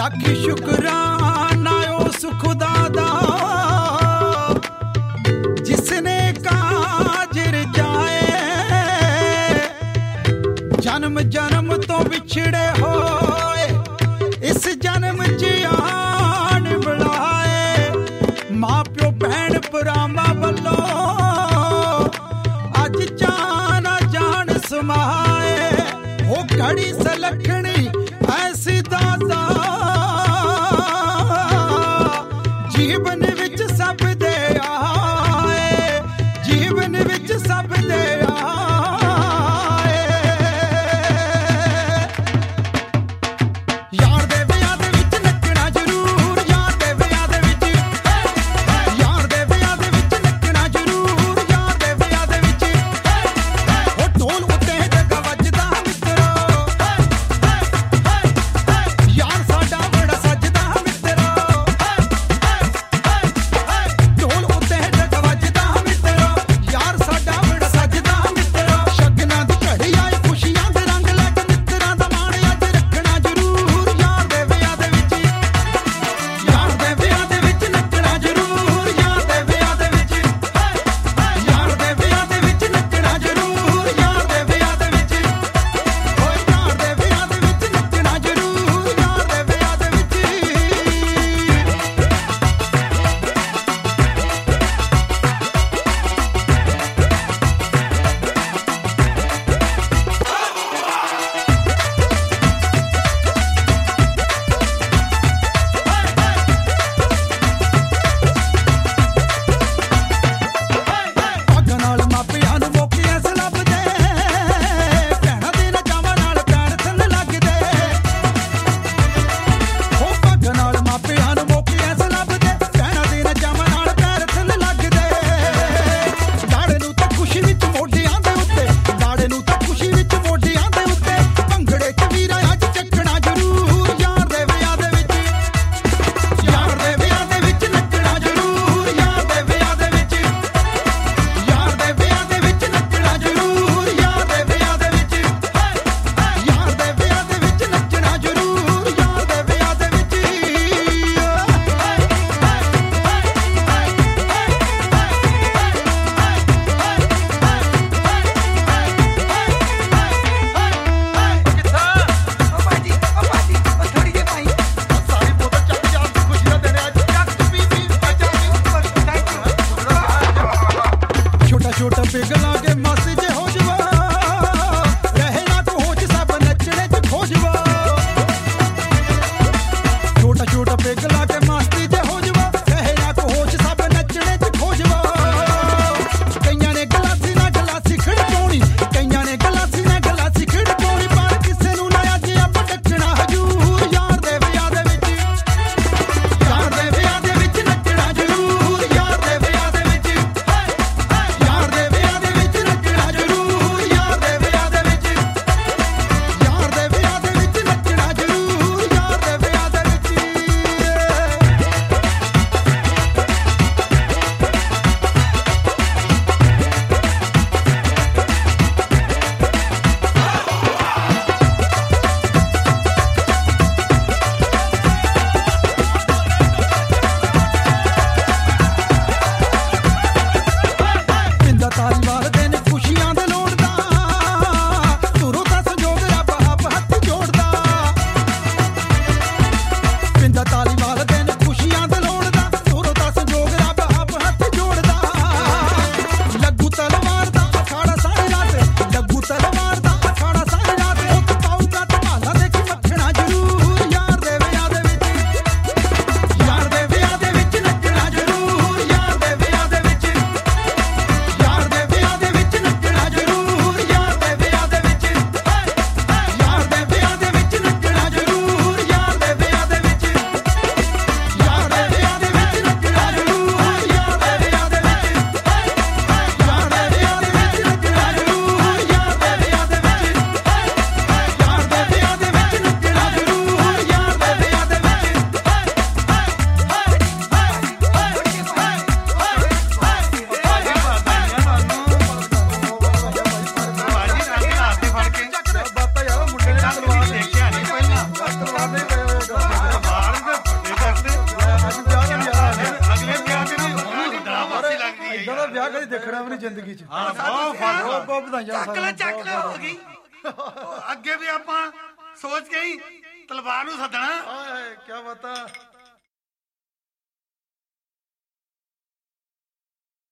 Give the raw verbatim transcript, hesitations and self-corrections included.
ਲੱਖ ਸ਼ੁਕਰਾਨਾ ਉਸ ਖੁਦਾ ਦਾ ਜਿਸਨੇ ਕਾਜ ਰਚਾਏ ਜਨਮ ਜਨਮ ਤੋਂ ਵਿਛੜੇ ਹੋਏ ਇਸ ਜਨਮ ਚ ਆਣ ਬੁਲਾਏ ਮਾਂ ਪਿਓ ਭੈਣ ਭਰਾਵਾਂ ਵੱਲੋਂ ਅੱਜ ਜਾਣਾ ਜਾਣ ਸਮਾਏ ਉਹ ਘੜੀ ਸਲਖਣੀ ਐਸੀ ਦਾਤਾ ਜੀਵਨ ਵਿੱਚ ਸਭ ਦੇ ਆਏ ਜੀਵਨ ਵਿੱਚ ਸਭ ਦੇ ਇਦਾਂ ਦਾ ਵਿਆਹ ਕਦੇ ਦੇਖਣਾ ਵੀ ਨਹੀਂ ਜ਼ਿੰਦਗੀ 'ਚ। ਬਹੁਤ ਫਰਕ ਬਹੁਤ ਵਧਾਈਆਂ ਚੱਕ ਲੈ ਚੱਕ ਲੈ ਹੋ ਗਈ। ਅੱਗੇ ਵੀ ਆਪਾਂ ਸੋਚ ਕੇ ਹੀ ਤਲਵਾਰ ਨੂੰ ਸੱਦਣਾ। ਆਏ ਕੀ ਬਤਾ।